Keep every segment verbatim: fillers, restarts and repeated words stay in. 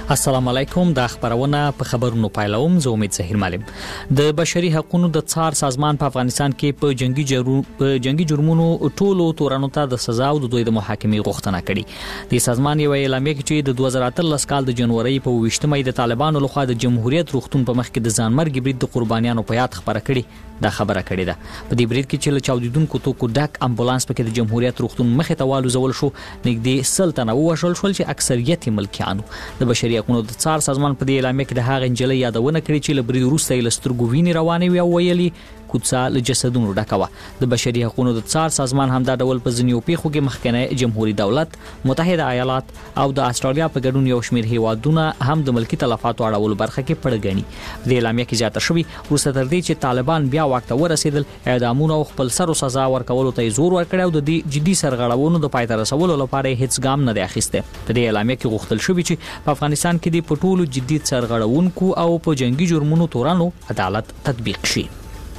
السلام علیکم. د خبرونه په خبرونو پایلوم. زه امید زهیر معلم. د بشري حقوقو د څار سازمان په افغانستان کې په جنگي جرم په جنگي جرمونو ټولو تورانو ته د سزا او د دوی د محاکمې غوښتنه کړې. د سازمان یو اعلامیه کې چې د دوه زره اتلس کال د جنوري په ویشتمه د طالبانو لخوا د جمهوریت روغتون په مخ کې د ځانمرګ برید د قربانیانو په یاد خبره کړې. دا خبره کړې ده. په دې برید کې چې له چاودیدونکو توکو ډک امبولانس پکې د جمهوریت روغتون مخې ته والوزول شو، نږدې سل تنه ووژل شول چې اکثریت ملکیانو. د بشري حقوقو د څار سازمان په دې اعلامیه کې د هغه انجلۍ یادونه کړې چې له برید وروسته یې له سترګو وینې روانې وې او ویلي کوڅه له جسدونو ډکه وه. د بشري حقوقو د څار سازمان همدا ډول په ځینو پیښو کې مخکنی جمهوریت دولت، متحده ایالات او د استرالیا په ګډون یو شمېر هیوادونه هم د ملکی تلفاتو اړولو برخه کې پړه ګڼي. د اعلامیه کې زیاته شوې وروسته تر دې چې طالبان بیا واک ته ورسېدل، اعدامونه او خپل سر او سزا ورکولو ته زور ورکړ او د دې جدي سرغړونو د پای ته رسولو لپاره هیڅ ګام نه دی اخیسته. په دې اعلامیه کې غوښتل شوی چې په افغانستان کې د پټولو جدي سرغړونکو او په جنگي جرمونو تورانو عدالت تطبیق شي.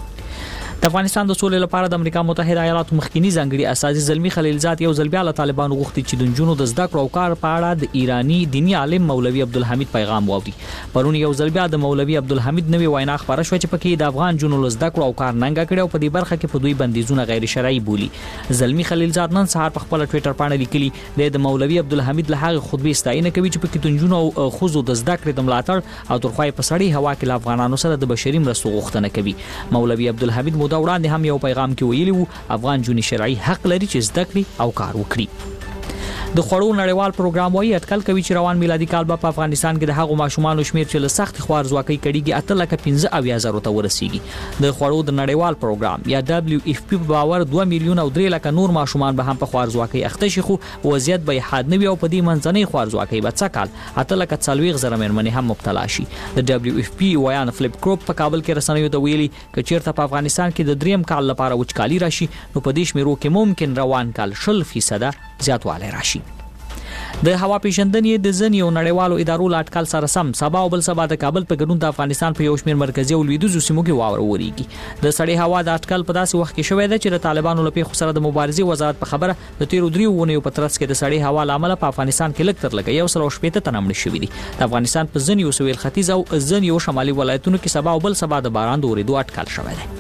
د افغانستان د سولې لپاره د امریکا متحده ایالاتو مخکنی ځانګړي استازي زلمی خلیلزاد یو ځل بیا له طالبانو غوښتي چې د نجونو د زده کړو او کار په اړه د ایرانی دینی عالم مولوي عبدالحمید پیغام واوري. پرون یو ځل بیا د مولوي عبدالحمید نوې وینا خبره شوه چې پکې د افغان جنونو له زده کړو او کار ننګه کړي او په دې برخه کې په دوی بندیزونه غیر شرعي بولي. زلمی خلیلزاد نن سهار په خپل ټوئیټر باندې لیکلي د مولوي عبدالحمید له هغه خطبې ستاینه کوي چې پکې د نجونو او ښځو د زده کړې د ملاتړ او ترخوای په سړی هوا کې له افغانانو سره د بشري مرستو غوښتنه کوي. مولوي عبدالحمید مودا وړاندې هم یو پیغام کې ویلی وو افغان جونې شرعي حق لري چې زده کړي او کار وکړي. د خوړو نړیوال پروګرام وايي اټکل کوي چې روان میلادي کال په افغانستان کې د هغو ماشومان شمیر چې له سخت خوارزواکۍ کړيږي اته لکه پنځه اویا زره ته ورسیږي. د خوړو د نړیوال پروګرام یا دبليو اف پی په باور دوه میلیون او درې لکه نور ماشومان به هم په خوارزواکۍ اخته شي، خو وضعیت به حاد نه وي او په دې منځنۍ خوارزواکۍ به څه کال اته لکه څلوېښت زره مېرمنې هم مبتلا شي. د دبليو اف پی ویان فلیپ کروپ په کابل کې رسنیو ته ویلي چې چیرته په افغانستان کې د دریم کال لپاره وچکالي راشي نو په دې شمیرو کې ممکن روان کال شل فیصد زیاتوالی راشي. د هوا پیژندنې د ځینو نړیوالو ادارو له اټکل سره سم سبا او بل سبا د کابل په ګډون د افغانستان په یو شمېر مرکزي او لویدیځو سیمو کې واوره وریږي. د سړې هوا د اټکل په داسې وخت کې شوې ده چې د طالبانو له پیښو سره د مبارزې وزارت په خبره د تیرو دریو ونیو په ترڅ کې د سړې هوا لامل په افغانستان کې لږ تر لږه یو سل او شپېته تنه مړه شوي دي. د افغانستان په ځینو سویل ختیځ او ځینو شمالي ولایتونو کې سبا او بل سبا د باران د اورېدو اټکل شوی دی.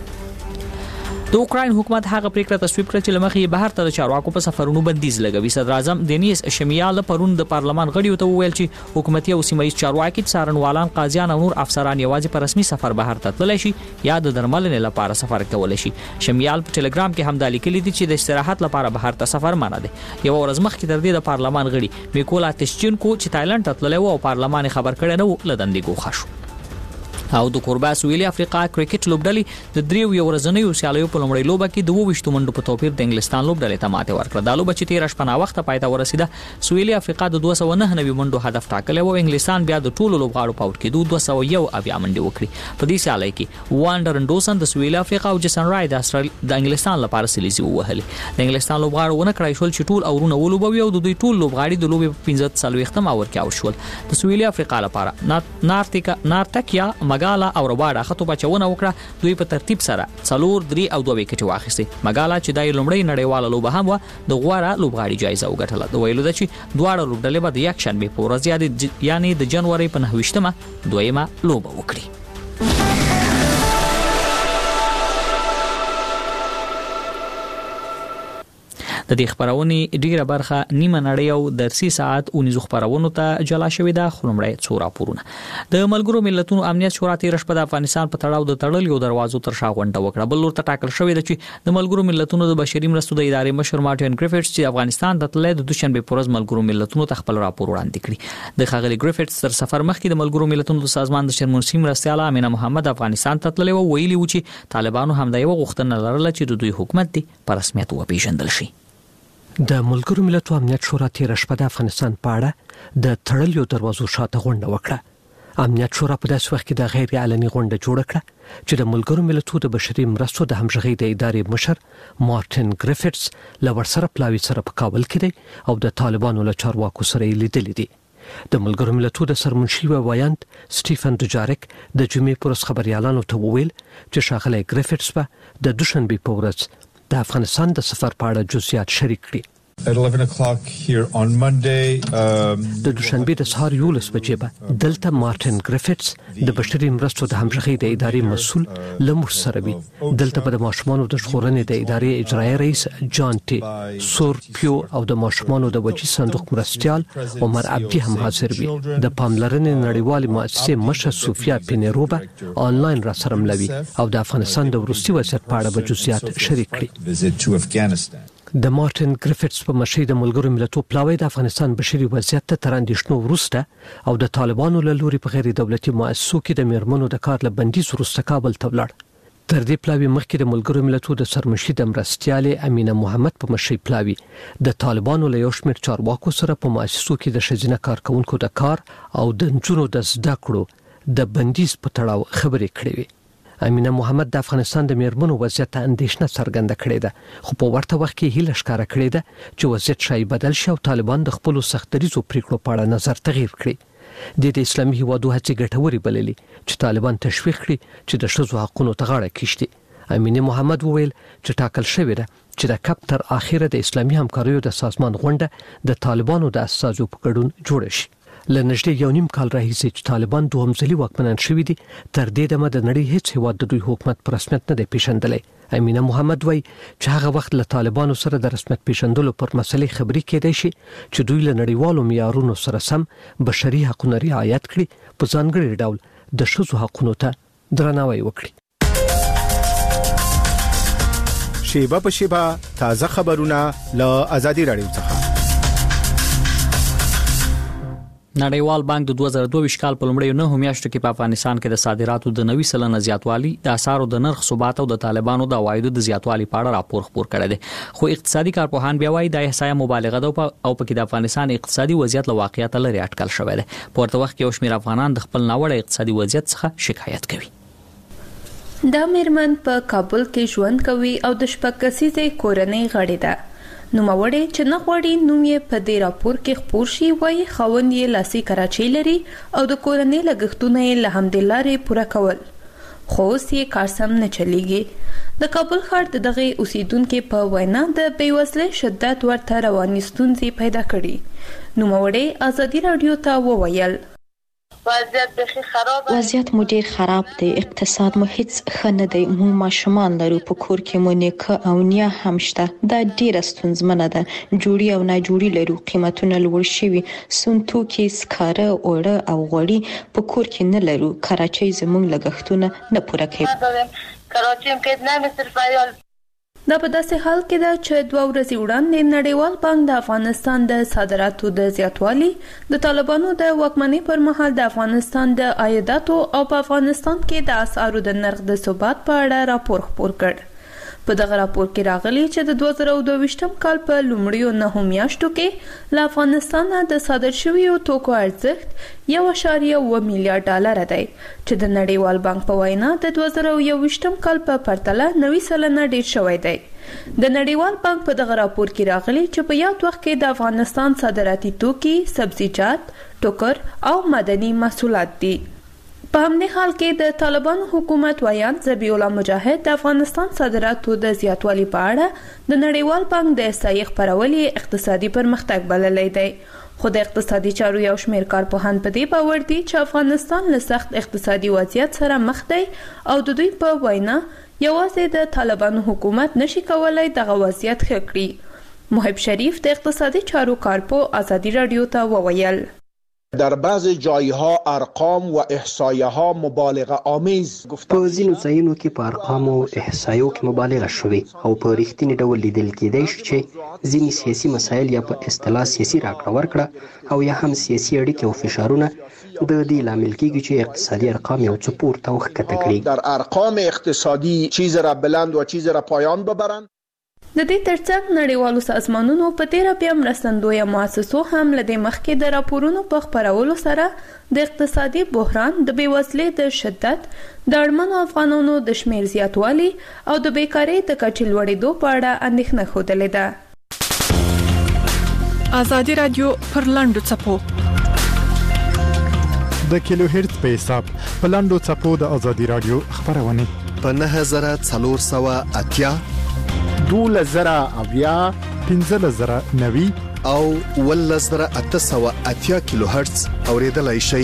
د اوکراین حکومت هغه پریکړه تصویب کړه چې لمخې بهر ته د چارواکو په سفرونو بندیز لګوي. صدر اعظم دینیس شمیال پرون د پارلمان غړیو ته وویل چې حکومتي او سیمایي چارواکي څارنوالان، قاضیان او نور افسران یوازې په رسمي سفر بهر ته تللی شي یا د درملنې لپاره سفر کولی شي. شمیال په ټلګرام کې هم دا لیکلي دي چې د استراحت لپاره بهر ته سفر منع دی. یو ورځ مخکې تر دې د پارلمان غړي میکولا تشچینکو چې تایلند ته تللی و او پارلمان خبر کړی نه و له دندې ګوښه شو. او د کوربا سویلي افریقا کرکټ لوبډلې د دریو یو ورځنیو سیالیو په لومړۍ لوبه کې د اووه ویشتو منډو په توپیر د انګلستان لوبډلې ته ماتې ورکړه. دا لوبه چې تېره شپه ناوخته پای ته ورسېده، سویلي افریقا د دوه سوه نهه نوي منډو هدف ټاکلی و. انګلستان بیا د ټولو لوبغاړو په اوټ کېدو دوه سوه یو اویا منډې وکړې. په دې سیالۍ کې وانډر انډوسن د سویلي افریقا او جیسن رای د د انګلستان لپاره سلیزي ووهلې. د انګلستان لوبغاړو ونه کړای شول چې ټول اورونه ولوبوي او د دوی ټول لوبغاړي د لوبې په پنځه څلوېښتم اور کې اوت شول. د سویلي افریقا لپاره نارتیکا نارتکیا مګالا او رباډا خطو بچونه وکړه. دوی په ترتیب سره څلور درې او دوه وکټې واخیستې. مګالا چې دای لومړی نړیواله لوبه هم و د غوړه لوبغاړي جایزه وګټله. د ویلو ده چې دواړه لوبډلې به د یکشنبې په ورځ یعنی د جنوري په نهه ویشتمه دویمه لوبه وکړي. د دې خبرونې ډیره برخه نیمه نړۍ او درسي ساعت اونیزو خبرونو ته جلا شوې ده. خلمړی څو راپورونه. د ملګرو ملتونو امنیت شورا تیر شپه د افغانستان په تړاو د تړلیو دروازو تر شا غونډه وکړه. بل لور ته ټاکل شوې ده چې د ملګرو ملتونو د بشري مرستو د ادارې مشر مارټین ګریفټس چې افغانستان ته تللی د دوشنبه په ورځ ملګرو ملتونو ته خپل راپور وړاندې کړي. د ښاغلي ګریفټس تر سفر مخکې د ملګرو ملتونو د سازمان د شرمنشي مرستیاله امینه محمد افغانستان ته تللی و. ویلي و چې طالبانو هم د یو غوښتنه لرله چې د دوی حکومت دی په رسمیت وپیژندل شي. د ملګرو ملتونو امنیت شورا تیر شپه د افغانستان په اړه د تړلیو دروازو شاته غونډه وکړه. امنیت شورا په داسې وخت کې د غیر علني غونډه جوړه کړه چې د ملګرو ملتونو د بشري مرستو د همغږۍ د ادارې مشر مارټین ګریفټس له ورسره پلاوي سره په کابل کې دی او د طالبانو له چارواکو سره یې لیدلي دي. د ملګرو ملتونو د سرمنشي وایاند سټیفن دوجاریک د جمعې پر ورځ خبريالانو ته وویل چې ښاغلی ګریفټس به د دوشنبې په ورځ د افغانستان د سفر په اړه جزئیات شریک کړي. At eleven o'clock here on Monday, um, د دوشنبه د سهار یولس بجې به دلته مارټن ګریفټس د بشري مرستو د همغږۍ د ادارې مسؤل لمر سره وي. دلته به د ماشومانو د ژغورنې د ادارې اجرایي رئیس جان ټي سور پیو او د ماشومانو د وجې صندوق مرستيال عمر عبدي هم حاضر وي. د پاملرنې نړیوالې مؤسسې مشر سوفیا پینیروبا آنلاین را سره ملوي او د افغانستان د وروستي وضعیت په اړه به جزئیات شریک کړي. د مارټن ګریفټس په مشرۍ د ملګرو ملتونو پلاوی د افغانستان بشري وضعیت ته تر اندېښنو وروسته او د طالبانو له لوري په غیر دولتي مؤسسو کې د میرمنو د کار له بندیز وروسته کابل ته ولاړ. تر دې پلاوی مخکې د ملګرو ملتونو د سرمشري د مرستيالې امینه محمد په مشرۍ پلاوی د طالبانو له یو شمېر چارواکو سره په مؤسسو کې د ښځینه کارکونکو د کار او د نجونو د زده کړو د بندیز په تړاو خبرې کړې وې. امینه محمد د افغانستان د میرمنو وضعیت ته اندېښنه څرګنده کړې ده، خو په ورته وخت کې هیله ښکاره کړې ده چې وضعیت شاید بدل شي او طالبان د خپل سختدریزو پریکړو په اړه نظر تغییر کړي. د دې اسلامي هیوادو هڅې ګټورې بللې چې طالبان تشویق کړي چې د ښځو حقوقو ته غاړه کېږدي. امینه محمد وویل چې ټاکل شوې ده چې د کپ تر اخره د اسلامي همکاریو د سازمان غونډه د طالبانو د اساسو په ګډون جوړه شي. لنږدې یو نیم کال راهیسې چې طالبان دوهم ځلي واکمنان شوي دي، تر دې دمه د نړۍ هیڅ هیواد د دوی حکومت په رسمیت نه دی پیژندلی. امینه محمد وایي چې هغه وخت له طالبانو سره د رسمیت پیژندلو پر مسلې خبرې کېدای شي چې دوی له نړیوالو معیارونو سره سم بشري حقوقو رعایت کړي، په ځانګړي ډول د ښځو حقوقو ته درناوی وکړي. شیبه په شیبه تازه خبرونه له آزادي رادیو څخه. نړیوال بانک د دوه زره دوه ویشت کال په لومړیو نهو میاشتو کې په افغانستان کې د صادراتو د نوي سلنه زیاتوالي، د اسعارو د نرخ ثبات او د طالبانو د عوایدو د زیاتوالي په اړه راپور خپور کړی دی. خو اقتصادي کارپوهان بیا وایي د احصایه مبالغه ده او په کې د افغانستان اقتصادي وضعیت له واقعیت لري اټکل شوی دی. په ورته وخت کې یو شمېر افغانان د خپل ناوړه اقتصادي وضعیت څخه شکایت کوي. دا میرمن په کابل کې ژوند کوي او د شپږ کسیزې کورنۍ غړې ده. نوموړی چې نه غواړي نوم یې په دې راپور کې خپور شي، وایي خاوند یې لاسي کراچۍ لري او د کورنۍ لګښتونه یې له همدې لارې پوره کول، خو اوس یې کار سم نه چلیږي. د کابل ښار د دغه اوسیدونکو په وینا د بېوزلۍ شدت ورته رواني ستونزې پیدا کړي. نوموړی آزادي رادیو ته وویل وضعیت مو ډیر خراب دی، اقتصاد مو هیڅ ښه نه دی، مونږ ماشومان لرو، په کور کې مو نیکه او نیا هم شته، دا ډیره ستونزمنه ده، جوړي او ناجوړي لرو، قیمتونه لوړ شوي، سون توکي، سکاره، اوړه او غوړي په کور کې نه لرو، کراچۍ زموږ لګښتونه نه پوره کوي. دا په داسې حال کې ده چې دوه ورځې وړاندې نړیوال بانک د افغانستان د صادراتو د زیاتوالي، د طالبانو د واکمنۍ پر مهال د افغانستان د عایداتو او په افغانستان کې د اسعارو د نرخ د ثبات په اړه راپور خپور کړ. په دغه راپور کې راغلي چې د دوه زره دوه ویشتم کال په لومړیو نهو میاشتو کې له افغانستان د صادر شویو توکو ارزښت یو اعشاریه اوه میلیارډ ډالر دی، چې د نړیوال بانک په وینا د دوه زره یو ویشتم کال په پرتله نوي سلنه ډیر شوی دی. د نړیوال بانک په دغه راپور کې راغلي چې په یاد وخت کې د افغانستان صادراتي توکي، سبزیجات، ټوکر او مدني محصولات دي. په همدې حال کې د طالبانو حکومت ویان ذبیح الله مجاهد د افغانستان صادراتو د زیاتوالي په اړه د نړیوال بانک د احصایې خپرول اقتصادي پرمختګ بللی دی. خو د اقتصادي چارو یو شمېر کارپوهان په دې باور دي چې افغانستان له سخت اقتصادي وضعیت سره مخ دی او د دوی په وینا یوازې د طالبانو حکومت نشي کولای دغه وضعیت ښه کړي. محب شریف د اقتصادي چارو کارپو آزادی رادیو ته وویل در بعض جایها ارقام و احصایه ها مبالغه آمیز گفتن. په ځینو ځایونو کې په ارقامو او احصایو کې مبالغه شوې او په رښتینی ډول لیدل کېدای شي چې ځینې سیاسي مسایل یا په اصطلاح سیاسي راکړه ورکړه او یا هم سیاسي اړیکې او فشارونه د دې لامل کېږي چې اقتصادي ارقام یو څه پورته او ښکته کړي. در ارقام اقتصادی چیز را بلند و چیز را پایان ببرند. د دې ترڅنګ نړیوالو سازمانونو په تیره بیا مرستندویه مؤسسو هم له دې مخکې د راپورونو په خپرولو سره د اقتصادي بحران، د بېوزلۍ د شدت، د اړمنو افغانانو د شمېر زیاتوالي او د بیکارۍ د کچې لوړېدو په اړه اندېښنه ښودلې ده. آزادي رادیو پر لاندو څپو د کیلو هرتز په حساب په لاندو څپو د آزادي رادیو خبرونه په نهه زره څلور سوه اتیا، دولس زره اویا، پنځه زره نوي او ولس زره اته سوه اتیا کیلو هرتز اوریدلای شئ.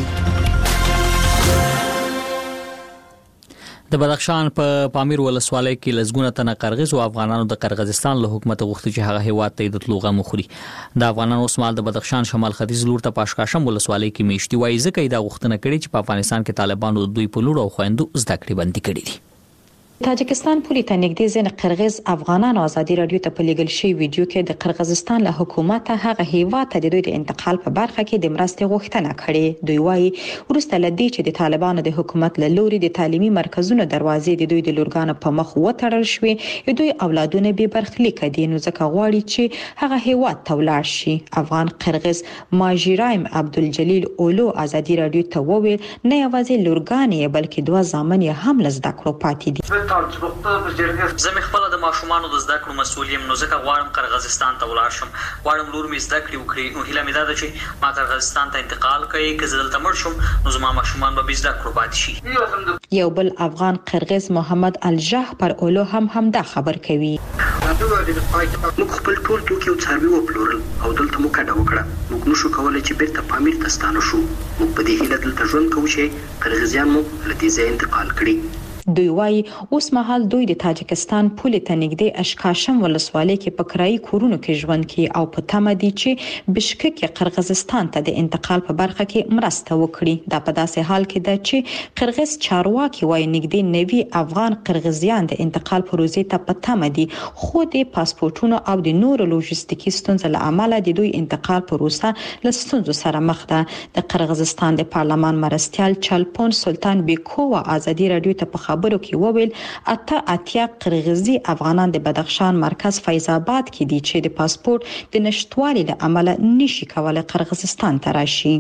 د بدخشان په پا پامیر ولسوالۍ کې لزګونه تنه قرغیز او افغانانو د قرغیزستان له حکومت غوښتي چې هغه هیواد ته د تلوغه مخوري. د افغانانو اوسمال د بدخشان شمال ختیځ لور ته پاشکاشم ولسوالۍ کې میشتي وایي ځکه دا غوښتنه کړې چې په افغانستان کې طالبانو د دوی په لور او خويندو زده کړې بندي کړې دي. تاجکستان پولی ته نږدې ځین قرغیز افغانانو ازادي رادیو ته په لیږل شوی ویډیو کې د قرغیزستان له حکومت هغه هیواد ته د دوی د انتقال په برخه کې د مرستې غوښتنه کړې. دوی وایي ورسته لدی چې د طالبانو د حکومت له لوري د تعلیمي مرکزونو دروازې د دوی د لورګانو په مخ وتړل شوې، دوی اولادونه به برخلیک دي نو ځکه غواړي چې هغه هیواد ته ولاړ شي. افغان قرغیز ماجرایم عبدالجلیل اولو ازادي رادیو ته وویل نه یوازې لورګانې بلکې دوه ځامن هم لزده کړو پاتې دي. زه مې خپل د ماشومانو د زده کړو مسؤل یم نو ځکه غواړم قرغیزستان ته ولاړ شم. غواړم لور مې زده کړې وکړي. نو هیله مې ده چې ما قرغیزستان ته انتقال کړي که زه دلته مړ شم نو زما ماشومان به زده کړو پاتې شي. یو بل افغان قرغیز محمد الجاه پر اولو هم هم دا خبر کوي. موږ خپل ټول توکي او څاروي وپلورل او دلته مو کډه وکړه. موږ نشو کولای چې بیرته پامیر ته ستانه شو. موږ په دې هیله دلته ژوند کوو چې قرغیزیان مو له دې ځایه انتقال کړي. دوی وایي اوس مهال دوی د تاجکستان پولې ته نږدې اشکاشم ولسوالۍ کې په کرایي کورونو کې ژوند کوي او په تمه دي چې بشکک قرغیزستان ته د انتقال په برخه کې مرسته وکړي. دا په داسې حال کې ده چې قرغیز چارواکي وایي نږدې نوي افغان قرغیزیان د انتقال پروژې ته په تمه دي خو د پاسپورتونو او د نورو لوجستیکي ستونزو له امله د دوی انتقال پروسه له ستونزو سره مخ ده. د قرغیزستان د پارلمان مرستيال چلپون سلطان بیکووا ازادي رادیو ته په خبرو کې وویل اته اتیا قرغیزي افغانان د بدخشان مرکز فیض آباد کې دي چې د پاسپورت د نشټوالي له امله نشي کولای قرغیزستان ته راشي.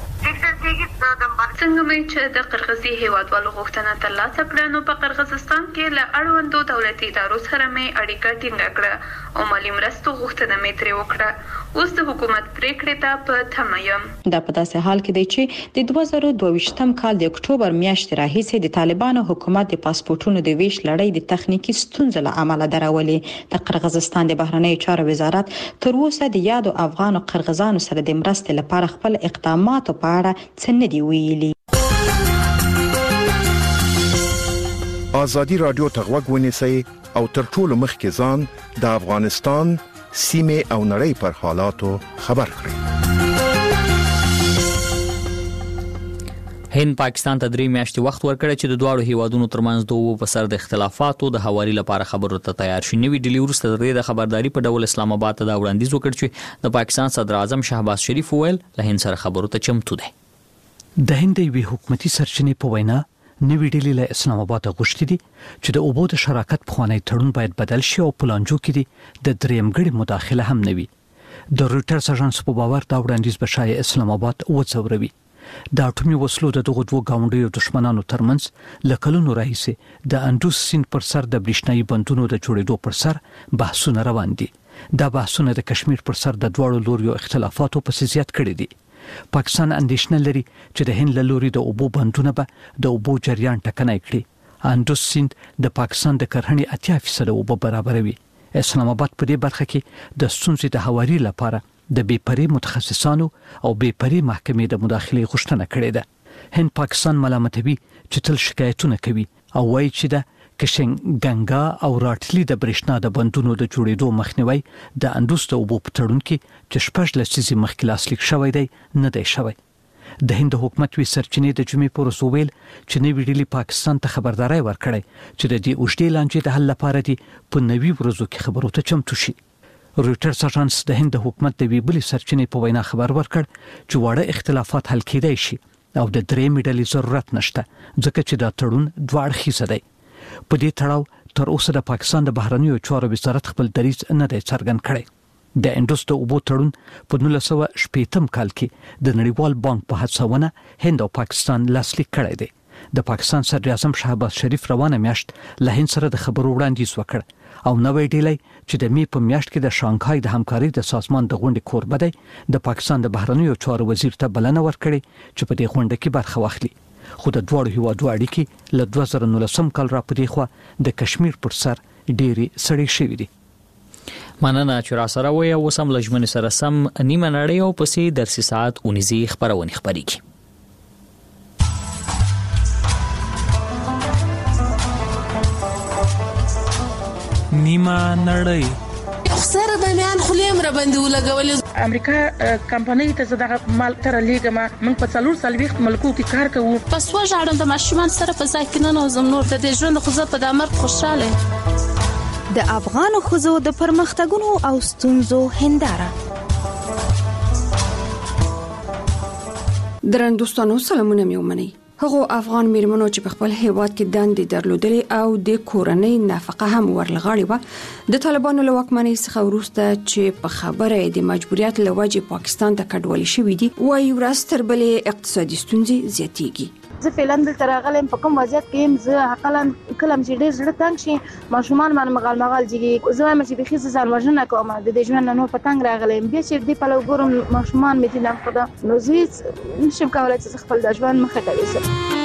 څنګه مې چې د قرغیزي هیوادوالو غوښتنه ترلاسه کړه نو په قرغیزستان کې له اړوندو دولتي ادارو سره مې اړیکه ټینګه کړه او مالي مرستو غوښتنه مې ترې وکړه. اوس د حکومت پریکړې ته په تمه یم. دا په داسې حال کې دی چې د دوه زره دوه ویشتم کال د اکتوبر میاشتې راهیسې د طالبانو حکومت د پاسپورتونو د ویش لړۍ د تخنیکی ستونزو له امله درولې. د قرغیزستان د بهرنیو چارو وزارت تر اوسه د یادو افغان او قرغیزانو سره د مرستې لپاره خپل اقدامات په اړه څه نه دی ویلي. ازادي رادیو ته غوږ ونیسئ او تر ټولو مخکې ځان د افغانستان سیمه او نړۍ پر حالاتو خبر کړئ. هند پاکستان ته درې میاشتې وخت ورکړی چې د دواړو هیوادونو ترمنځ دوه په سر د اختلافاتو د حوالي لپاره خبرو ته تیار شي. نوې ډیلی ورسته د خبرداري په ډول اسلام آباد ته دا وړاندیز وکړ چې د پاکستان صدر اعظم شهباز شریف ویل له هند سره خبرو ته چمتو دی. د هند وی حکومتي سرچینې په وینا نوې ډیلی له اسلام آباد غوښتي دي چې د اوبو د شراکت په خوانی تړون باید بدل شي او پلانجو کې دي د دریم غړي مداخله هم نوي. د رويټرز اژانس په باور دا وړاندیز به شای اسلام آباد وڅوروي. د اټومي وسلو د دغه دوه گاونډیو دشمنانو ترمنځ لکلونو راهیسه د اندوس سیند پر سر د برېښنايي بندونو د جوړېدو پر سر بحثونه روان دي. دا بحثونه د کشمیر پر سر د دوړو لوريو اختلافاتو په زیات کړي دي. پاکستان اندیشنه لري چې د هند له لوري د اوبو بندونه به د اوبو جریان ټکنای کړي. اندوس سیند د پاکستان د کرهڼې اتیا فیصد اوبه برابروي. اسلام آباد په دې برخه کې د ستونزې د حواري لپاره د بیپري متخصصانو او بیپري محکمې د مداخله غوښتنه کړې ده. هند پاکستان ملامتوي چې تل شکایتونه کوي او وایي چې د کشنګ ګنگا او راټلی د برېښنا د بندونو د جوړېدو مخنیوي د اندوس د اوبو په تړون کې چې شپږ لسیزې مخکې لاسلیک شوی دی نه دی شوی. د هند حکومت وی سرچینې د جمعې پر ورځ ویل چې نوې ډیلی پاکستان ته خبرداري ورکړي چې د دې اوږدې لانجې د حل لپاره دی په نوي ورځو کې خبرو ته چمتو شي. رويټرز اژانس د هند حکومت د وی بلی سرچینې په وینا خبر ورکړ چې واړه اختلافات حل کېدای شي او د درې میډلې ضرورت نشته ځکه چې دا تړون دوه اړخیز دی. په دې تړاو تر اوسه د پاکستان د بهرنیو چارو وزارت خپل دریځ نه دی څرګند کړی. د اندوس د اوبو تړون په نولس سوه شپږم کال کې د نړیوال بانک په هڅونه هند او پاکستان لاسلیک کړی دی. د پاکستان صدر اعظم شهباز شریف روانه میاشت له هند سره د خبرو وړاندیز وکړ او نوې ډیلی چې د می په میاشت کې د شانګهای د همکارۍ د سازمان د غونډې کوربه دی د پاکستان د بهرنیو چارو وزیر ته بلنه ورکړي چې په دې غونډه کې برخه واخلي. خو د دوړو هیوادو اړیکې له دوه زره نولسم کال را پدې خو د کشمیر پر سر ډېری سړې شوې دي. مننه چې را سره وې او سم لجمن سره سم نیمه نړۍ او پسې درسي ساعت اونیزي خبرونه خبريږي. نیمه نړۍ سره د میان خلیم را باندې ولګولې. امریکا کمپنۍ ته زداغه مال تر لیګما موږ په څلور سلويخت ملکو کې کار کوو. پس وژاړم د ماشومان سره په ځای کې نه نوزم نور د دې ژوند خو زه په دامر خوشاله. د افغان خزو د پرمختګونو او ستونزو هنداره. درنوستانو سلامونه مې ومنئ. هغه افغان میرمنو چې په خپل هیواد کې دندې درلودلې او د کورنۍ نفقه هم ورلغړې و د طالبانو له واکمنۍ څخه وروسته چې په خبره د مجبوریت له وجې پاکستان ته کډوالي شوې دي وايي ورځ تر بلې اقتصادي ستونزې زیاتېږي. زه فعلاً دلته راغلم په کوم وضعیت کې يم. زه حقلاً کلم چې ډېر زړه تنګ شي ماشومان باندې مغال مغال جګي زه وایم چې بخي ځان وژنه کوم د دې ژوند نو په تنګ راغلم بیا چې دې په لور ګورم ماشومان مې دي نه خدا نو زه نشم کولای چې خپل د ژوند مخه ته وسم.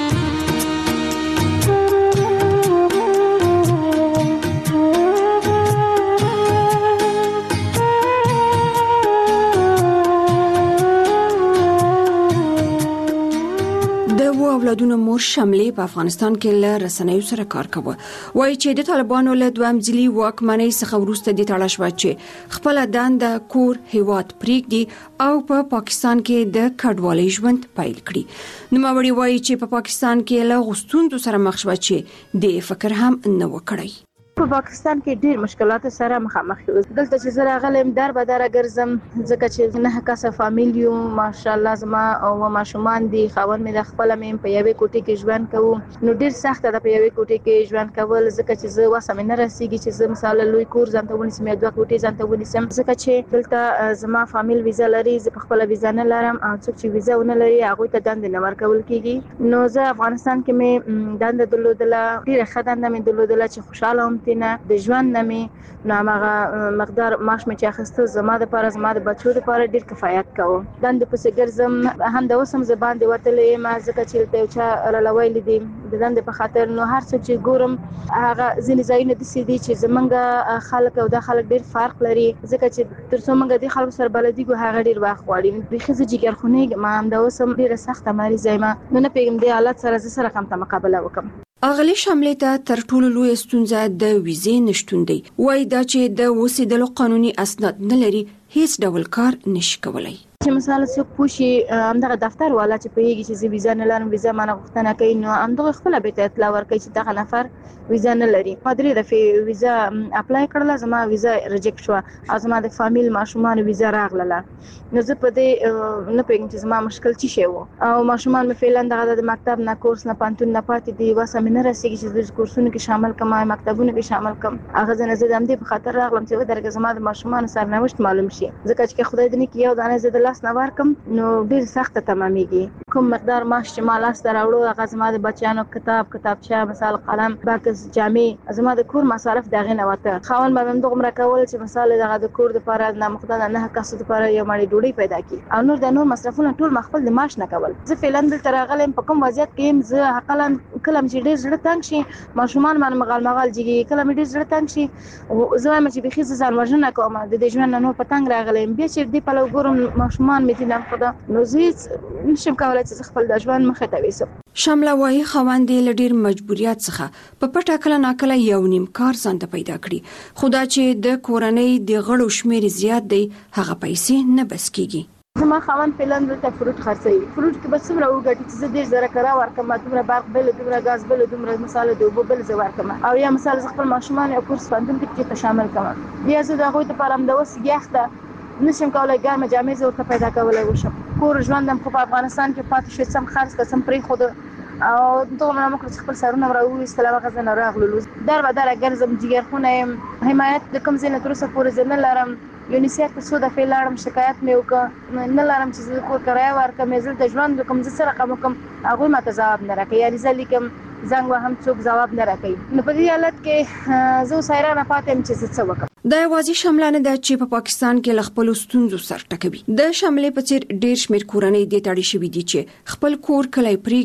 اولادونو مور شملې په افغانستان کې له رسنیو سره کار کوي. وایي چې د طالبانو له دوام ځلي واکمنۍ څخه وروسته د تړاش و چې خپل دنده کور هیواد پریږدي او په پا پاکستان کې د کډوالۍ ژوند پیل کړي. نوموړي وایي چې په پا پاکستان کې له غوښتنو سره مخ شو چې د فکر هم نه وکړي. په پاکستان کې ډېر مشکلات سره مخامخ یو. دلته چې زه راغلم در به در ګرځم ځکه چې نه کاسه فامیلیو ماشاءالله زما او ماشومان دي خاون مې د خپل مې په یوې کوټې کې ژوند کوو نو ډېر سخت ده په یوې کوټې کې ژوند کول ځکه چې زه واسه مې نه رسیږي چې زه مثال لوی کور ځانته ونیسم یا دوه کوټې ځانته ونیسم ځکه چې دلته زما فامیل ویزا لري زه په خپل ویزا نه لرم او څوک چې ویزا ونه لري هغه ته دند نه ورکول کیږي. نو زه افغانستان کې مې دند درلودله ډېر ښه دند مې درلودله چې خوشاله هم نه د ژوند نمې نو هغه مقدار معاش مې چې اخیسته زما د لپاره زما د بچو لپاره ډیر کفایت کوي. دند پسې ګرځم هم د وسم زبان دی وتلې ما ځکه چې ته چا رلوي لیدي د دند په خاطر نو هر څه چې ګورم هغه ځینې ځایونه د سې دي چې زمونږ خلک او د خلک ډیر فرق لري ځکه چې تر څو موږ د خلکو سره بلدي ګو هغه ډیر وخت غواړي. د خزه جګر خونې ما هم د وسم ډیر سخت مریض یم نو نه پیګم د حالت سره سره کوم ته مقابله وکم. اغلی شملې ته تر ټولو لوی ستونزه د ویزې نشټون دی. وای دا چې د اوسېدلو قانوني اسناد نه لري هیڅ ډول کار نشي کولای. چې مثلا څوک پوښي همدغه دفتر والا چې پیږي چې زه ویزا نه لرم ویزا مانه غوښتنه کوي نو همدغه خپل به ته اطلاع ورکړي چې دغه نفر ویزا نه لري. پدری د ویزا اپلای کړل زما ویزا ریجیکټ شو او زما د فامیل ماشومان ویزا راغله نو زه په دې نه پیږم چې زما مشکل چی شی وو او ماشومان مې فعلا دغه د مکتب نه کورس نه پانتون نه پاتې دی واسه مې نه رسیږي چې د کورسونو کې شامل کما مکتبونو کې شامل کم هغه زنه زه د دې په خاطر راغلم چې درګه زما د ماشومان سرنوشت معلوم شي ځکه چې خدای دې نه کې یو دانه زه د لاس نه ورکم نو ډیر سخت تمامېږي. کوم مقدار معاش چې مال است راوړو هغه زما د بچیانو کتاب کتابچه مثال قلم باکس جامې زما د کور مصارف دغه نه وته خاون به هم دغه کول چې مثال دغه د کور د لپاره نه مخدانه نه کاسو د لپاره یو مړی ډوډۍ پیدا کی او نور د نور مصرفونه ټول مخفل د معاش نه کول. زه فعلا دلته راغلم په کوم وضعیت کې زه حقلا کلم چې ډیر زړه تنګ شي ماشومان باندې مغال مغال جګي کلم ډیر زړه تنګ شي او زه وایم چې بخي ځان وژنه کوم د دې ژوند نو په تنګ راغلم بیا چې دې په لور ګورم ماشومان مې دي نه خدا نو زه نشم کولای چې خپل د ژوند مخه ته وسم. شامله وای خوندې لډیر مجبوریت څخه په پټه کله ناکله یو نیم کار ځان ته پیدا کړي خدا چې د کورنۍ د غړو شمیر زیات دی هغه پیسې نه بس کیږي. زما خاون پلان دلته فروټ خرڅوي فروټ کې بس څومره وګټي چې زه ډیر زره کرا ورکم دومره برق بل دومره غاز بل دومره مثال د وبو بل زه ورکم او یا مثال خپل ماشومان او کورس فندم کې ته شامل کړم بیا زه د غوښته پرم د وسګیخته نشم کولای ګرمه جامې زه ورته پیدا کولای وشم. کور ژوندم په افغانستان کې پاتې شو سم خرڅ کسم پرې خود او دغه موږ خپل سرونه راوړو استلام غزنه راغلو در و در ګرځم جګر خونه حمایت د کوم زینه تر څو پورې زنه لرم یونیسیف ته سودا فیلارم شکایت مې وکړ نه لرم چې زه کور کرای ورکم زه د ژوند کوم زه سره کوم کوم هغه ماته جواب نه راکړي یا رسالې کوم زنګ وهم څوک جواب نه راکړي نو په دې حالت کې زه سایرانه پاتم چې څه وکم. د یوازې شملانه د چې په پاکستان کې لخپل ستونزو سر ټکوي د شملې په څیر ډیر شمیر کورنۍ د تاړي شوې دي چې خپل کور کله پریږدي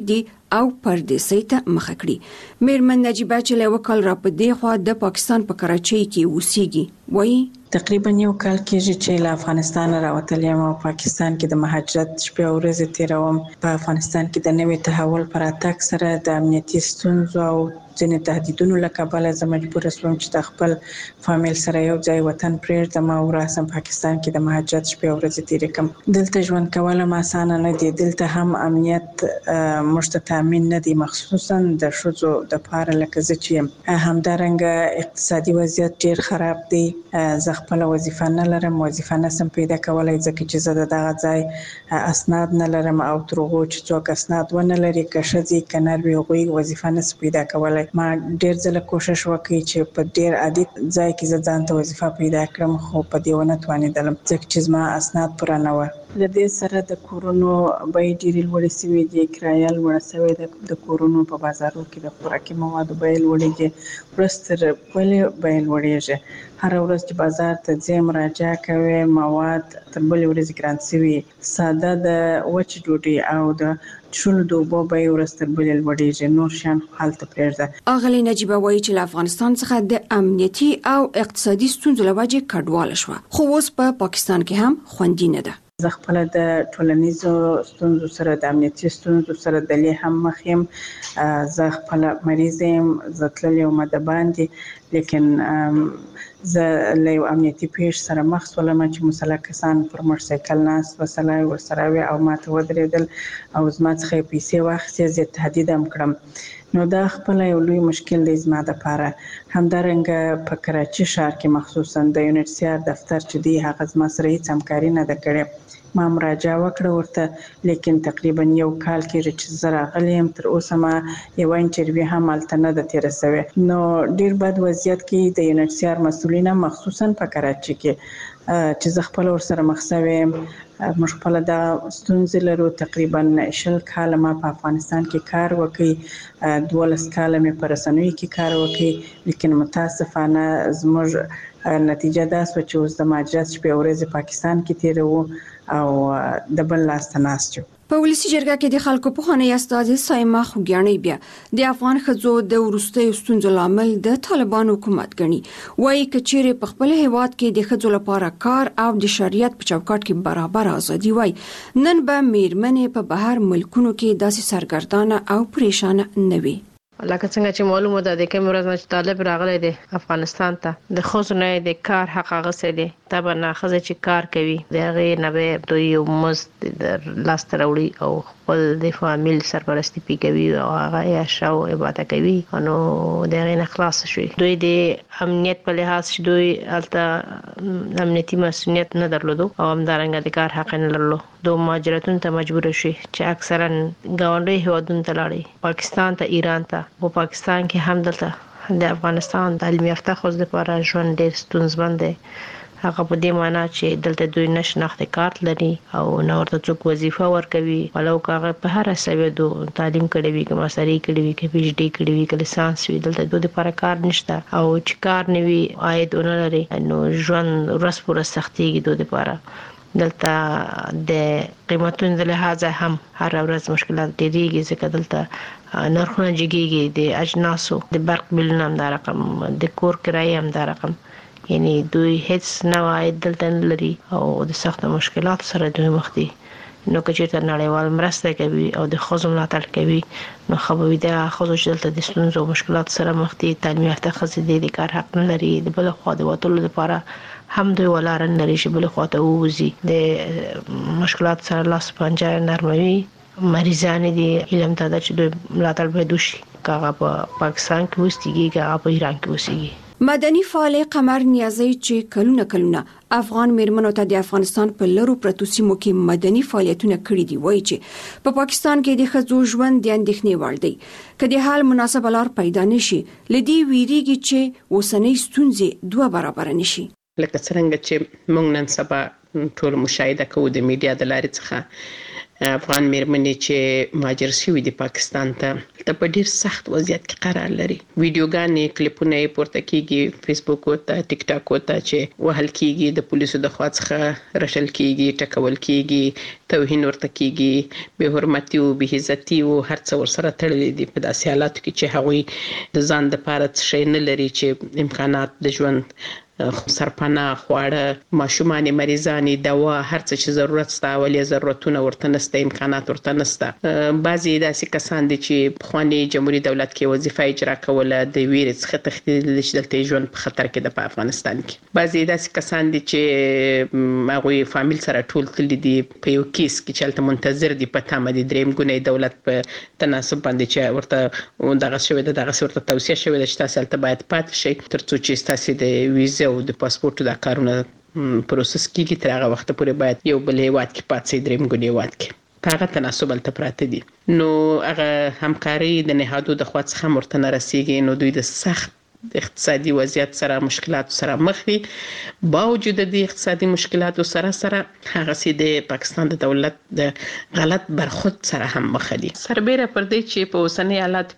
او پردیسۍ ته مخه کړي. میرمن نجیبه چې له وکال را په دی خو د پاکستان په کراچۍ کې اوسېږي وایي تقریبا یو کال کېږي چې له افغانستان راوتل یم او پاکستان کې د مهاجرت شپې او ورځې تیروم. په افغانستان کې د نوې تحول پر اتاک سره د امنیتي ستونزو او ځینې تهدیدونو له کبله زه مجبور شوم چې د خپل فامیل سره یو ځای وطن پرېږدم او راسم پاکستان کې د مهاجرت شپې او ورځې تیرې کړم. دلته ژوند کول هم اسانه نه دي. دلته هم امنیت موږ ته تامین نه دی، مخصوصا د ښځو دپاره لکه زه چې یم. همدارنګه اقتصادي وضعیت ډېر خراب دی. زه خپل وظیفه نه لرم، وظیفه نسم پیدا کولای ځکه چې زه د دغه ځای اسناد نه لرم او تر هغو چې څوک اسناد ونه لري که ښځې که نر وي هغوی وظیفه نسي پیدا کولای. ما ډېر ځله کوشش وکړی چې په ډېر عادي ځای کې زه ځان ته وظیفه پیدا کړم خو په دې ونه توانېدلم ځکه چې زما اسناد پوره نه وه. له دې سره د کورونو بیې ډېرې لوړې شوې دي، کرایه لوړه شوې ده، د کورونو په بازارو کې د خوراکي موادو بیې لوړې دي، ورځ تر بلې بیې لوړېږي. هره ورځ چې بازار ته ځې مراجعه کوې مواد تر بلې ورځې ګران شوي. ساده د وچې ډوډۍ او د څښلو د اوبو بیې ورځ تر بلې لوړېږي، نور شیان هلته پرېږده. اغلې نجیبه وایي چې له افغانستان څخه د امنیتي او اقتصادي ستونزو له وجې کډواله شوه خو اوس په پاکستان کې هم خوندي نه ده. زه خپل د ټولنیزو ستونزو سره د امنیتي ستونزو سره د لې هم مخ یم. زه خپل مریض یم، زه تللی وم د باندې، لیکن زه له یو امنیتي پیښ سره مخ شولم چې مسلح کسان پر موټرسایکل ناست وسله ورسره وي او ما ته ودرېدل او زما څخه یې پیسې واخیستې، زه تهدید هم کړم. نو دا خپل یو لوی مشکل دی زما دپاره. همدارنګه په کراچي ښار کې مخصوصا د یو ان ایچ سی آر دفتر چې دی هغه زما سره هیڅ همکاري نه ده کړې. ما مراجعه وکړه ورته، لیکن تقریبا یو کال کېږي چې زه راغلی یم، تر اوسه ما یوه انټرویو هم هلته نه ده تېره شوې. نو ډېر بد وضعیت کې د یو ان ایچ سی آر مسؤلین هم مخصوصا په کراچي کې چې زه خپل ورسره مخ شوې یم. موږ خپل دا ستونزې لرو. تقریبا شل کاله ما په افغانستان کې کار وکړ، دولس کاله مې په رسنیو کې کار وکړ، لیکن متاسفانه زموږ نتیجه دا شوه چې اوس د مهاجرت شپې او ورځې پاکستان کې تېروو او د بل لاس ته ناست یو. په ولسی جرګه کې د خلکو پوهنې استاد سایما خوګیاڼي بیا د افغان ښځو د وروستیو ستونزو لامل د طالبان حکومت ګڼي. وایي که چیرې په خپل هیواد کې د ښځو لپاره کار او د شریعت په چوکاټ کې برابر ازادي وای، نن به میرمنې په بهر ملکونو کې داسې سرګردانه او پریشانه نه وي. لکه څنګه چې معلومه ده د کوم ورځ نه چې طالب راغلی دی افغانستان ته د ښځو نه د کار حق اخیستی دی. طبعا ښځه چې کار کوي د هغې نه به دوی یو مزد لاسته راوړي او خپل د فامیل سرپرستي پې کوي او هغه عیاشه او عبادت کوي، نو د هغې نه خلاصه شوي. دوی د امنیت په لحاظ چې دوی هلته امنیتي مسؤلیت نه درلودو او همدارنګه د کار حق نه لرلو، دوی مهاجرتونو ته مجبور شوي چې اکثرا ګاونډي هیوادونو ته لاړې، پاکستان ته، ایران ته. په پاکستان کې هم دلته د افغانستان تعلیم یافته ښځو لپاره ژوند ډېر ستونزمن دی. هغه په دې معنا چې دلته دوی نه شناخته کارت لري او نه ورته څوک وظیفه ورکوي، ولو که هغه په هره سویدو تعلیم کړی وي، که ماستري کړی وي، که پی ایچ ډي کړی وي، که لیسانس وي، دلته دوی لپاره کار نشته او چې کار نه وي عاید ونه لري نو ژوند ورځ په ورځ سختېږي دوی لپاره. دلته د قیمتونو د لحاظه هم هر ورځ مشکلات ډېرېږي ځکه دلته نرخونه جګېږي، د اجناسو د برق بلونه هم دا رقم، د کور کرایې هم دا رقم، یعنی دوی هیڅ نوع عاید دلته نه لري او د سختو مشکلاتو سره دوی مخ دي. نو که چېرته نړیوال مرسته کوي او د ښځو ملاتړ کوي نو ښه به وي د ښځو چې دلته د ستونزو او مشکلاتو سره مخ دي، تعلیم یافته ښځې دي، د کار حق نه لري، د بل خوا د وتلو لپاره هم دوی ولاره نه لري چې بل خوا ته ووځي، د مشکلاتو سره لاس پنجه نرموي. مریضان دي علم ته ده چې دوی ملاتړ باید وشي، که هغه په پاکستان کې اوسېږي که هغه په ایران کې اوسېږي. مدني فعال قمر نیازی چې کلونه کلونه افغان میرمنو ته د افغانستان په لرو پرتو سیمو کې مدني فعالیتونه کړي دي، وایي چې په پاکستان کې د ښځو ژوند د اندېښنې وړ دی. که د حال مناسبه لار پیدا نشي، له دې ویریږي چې اوسنۍ ستونزې دوه برابره نشي. لکه څرنګه چې موږ نن سبا ټول مشاهده کوو د میډیا د لارې څخه افغان میرمنې چې مهاجر شوي دي پاکستان ته ته په ډیر سخت وضعیت کې قرار لري. ویډیوګانې کلیپونه یې پورته کیږي فیسبوک او ته ټیک ټاک او ته چې وهل کیږي د پولیسو د خوا څخه رټل کیږي ټکول کیږي توهین ورته کیږي به حرمتي او به عزتي او هر څه ورسره تړلي دي په داسې حالاتو کې چې هغوی د ځان د پاره څه شي نه لري چې امکانات د ژوند سرپناه خواړه ماشومان مریضانی دوا هر څه چې ضرورت ستا ولې ضرورتونه ورته نسته امکانات ورته نسته. بعضی داسې کسان دي چې خواني جمهوریت دولت کې وظیفه اجرا کوله د ویرې څخه تښتېدل چې دلته ژوند په خطر کې د افغانستان کې. بعضی داسې کسان دي چې هغه فامیل سره ټول تللی دي په یو کیس کې چې تل منتظر دي په تامه دي دریم ګونې دولت په تناسب باندې چې ورته دغه شوی د دغه ورته توصیه شوی د چې تاسو ته باید پات شي ترڅو چې تاسو د ویزه او د پاسپورت د کارونه پروسس کیږي تر هغه وخت پورې باید یو بل هیواد کې پاتې دریم ګونې هیواد کې هغه تناسب الته پراته دي. نو هغه همکاري د نهادو د خوا څخه مرته نه رسیږي. نو دوی د سخت اقتصادي وضعیت سره مشکلات سره مخ دي. باوجود د اقتصادي مشکلاتو سره سره هغه سي د پاکستان د دولت د غلط برخورد سره هم مخ دي. سربېره پر دې چې په اوسنۍ حالت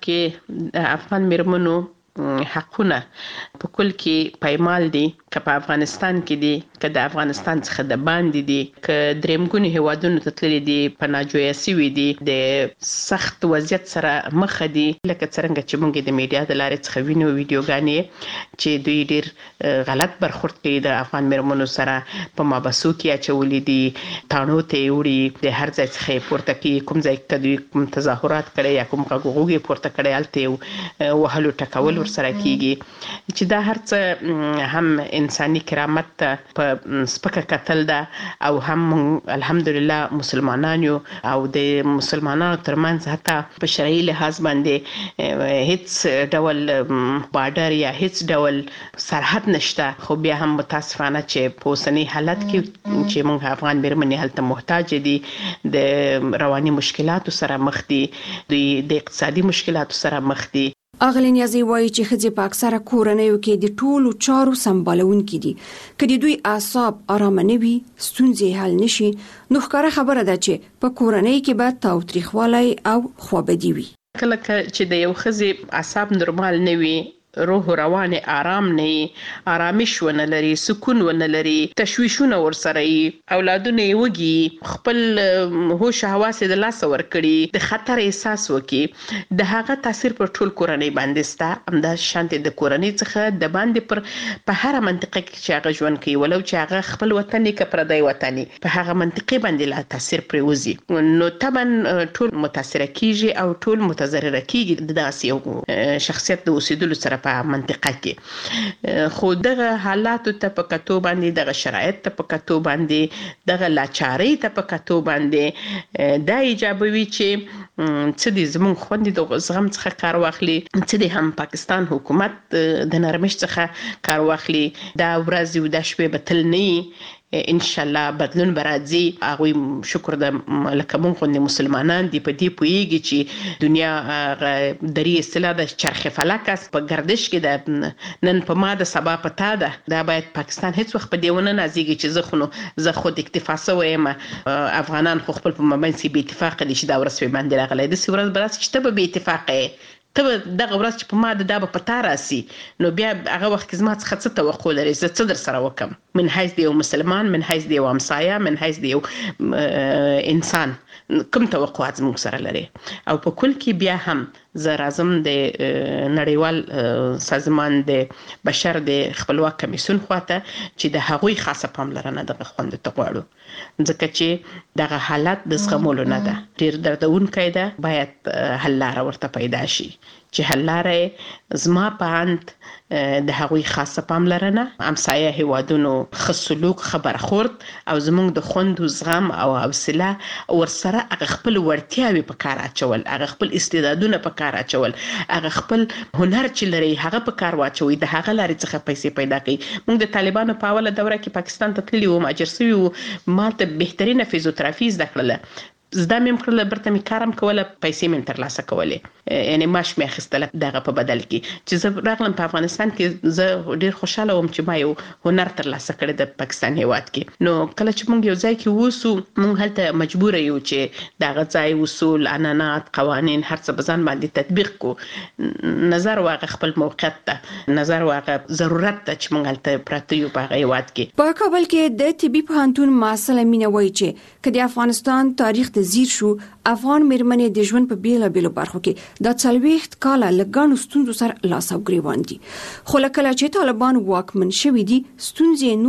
کې افغان میرمنو حقونه په کل کې پایمال دي که په افغانستان کې دي که د افغانستان څخه د باندې دي که درېمګوني هیوادونو ته تللي دي پناه جویه سوي دي د سخت وضعیت سره مخ دي لکه څرنګه چې موږ د میډیا د لارې څخه وینو ویډیوګانې چې دوی ډېر غلط برخورد کوي د افغان میرمنو سره په مابسو کې اچولي دي تاڼو ته یې وړي د هر ځای څخه یې پورته کوي کوم ځای که دوی کوم تظاهرات کړی یا کوم غږ یې پورته کړی هلته یې وهلو ټکول ورسره کیږي چې دا هر څه هم انساني کرامت ته په سپکه کتل ده او هم الحمدلله مسلمانان یو او د مسلمانانو ترمنځ حتی په شرعي لحاظ باندې هیڅ ډول بارډر یا هیڅ ډول سرحد نشته. خو بیا هم متاسفانه چې په اوسنۍ حالت کې چې موږ افغان میرمنې هلته محتاج دي د رواني مشکلاتو سره مخ دي دوی د اقتصادي مشکلاتو سره مخ دي. اغلی نیازی وایي چې ښځې په اکثره کورنیو کې د ټولو چارو سمبالونکي دي. که د دوی اعصاب آرامه نه وي ستونزې حل نشي نو ښکاره خبره ده چې په کورنۍ کې به تاوتریخوالی او خوابدي وي. کله چې د یو ښځې اعصاب نورمال نه وي روح روان آرام نه آرامش ونه لري سکون ونه لري تشویشونه ورسره ای اولادونه وږي خپل هوش حواس د لاس ور کړي د خطر احساس وکي د هغه تاثیر پر ټول کورنۍ باندې ستا امدا شانت د کورنۍ څخه د باندې پر په هر منطقه کې چې هغه ژوند کوي ولو چې هغه خپل وطن کې پردای وطني په هغه منطقه باندې لا تاثیر پروزي نو طبعا ټول متاثر کیږي او ټول متضرر کیږي د داسې یو شخصیت د اوسېدلو سره په منطقه کې. خو دغه حالات ته په کتو باندې دغه شرایط ته په کتو باندې دغه لاچاري ته په کتو باندې دا ایجابوي چې څه دې زموږ خوندې د زغم څخه کار واخلي څه دې هم پاکستان حکومت د نرمش څخه کار واخلي دا ورځ او د شپې به تل نه ان شاء الله بدلون برازي هغه شکر د لکه مونږ د مسلمانان دی په دې پویږي چې دنیا درې اصطلاح د چرخ فلکس په گردش کې د نن په ماده سبا پتا ده دا باید پاکستان هیڅ وخت په دیونه نازيږي چې زه خو زه خود اکتفا سویم افغانان خو خپل په مابین سي به اتفاق دي چې دا ورسوي باندې راغلي د سی ورځ براس چې ته به اتفاق ته دغه ورځ چې په ماده دا به پتا راسي نو بیا هغه وخت کې زما څخه څه توقع لري زه څه در سره وکم من حیث د یو مسلمان من حیث د یو همسایه من حیث د یو انسان کوم توقعات زموږ سره لري او په کل کې بیا هم زه راځم د نړیوال سازمان د بشر د خپلواک کمیسیون خواته چې د هغوی خاصه پاملرنه دغه خوند ته غواړو ځکه چې دغه حالت د زغمولو نه ده ډیر دردونکی ده باید حل لاره ورته پیدا شي چې حل لاره زما په اند د هغوی خاصه پاملرنه همسایه هیوادونو ښه سلوک ښه برخورد او زموږ د خوند و زغم او حوصله ورسره هغه خپل وړتیاوې په کار اچول هغه خپل استعدادونه په کار اچول هغه خپل هنر چې لري هغه په کار واچوي د هغه لارې څخه پیسې پیدا کوي. موږ د طالبانو په اوله دوره کې پاکستان ته تللي وو مهاجر شوي وو ما ته بهترینه فیزیوتراپي زده کړله زده مې کړل، برته مې کارم کوله، پیسې مې ترلاسه کولې، یعنی معاش مې اخیستله دغه په بدل کې. چې زه راغلم په افغانستان کې زه ډیر خوشاله وم چې ما یو هنر ترلاسه کړی د پاکستان هیواد کې. نو کله چې موږ یو ځای کې ووسو موږ هلته مجبور یو چې دغه ځای اصول، عنعنات، قوانین هر څه بزن باندې تطبیق کو. نظر واغه خپل موقعیت ته نظر واغه ضرورت ته چې موږ هلته پراته یو په هیواد کې. په کابل کې د طبي پوهنتون محصله مینه وایي چې کله افغانستان تاریخ ته ځیر شو، افغان مېرمنې د ژوند په بیل بیل برخو کې د څلويخت کاله لګانو ستونزو سره لاس او ګریوان دي. خو لکه چې طالبان واکمن شوي دي ستونزې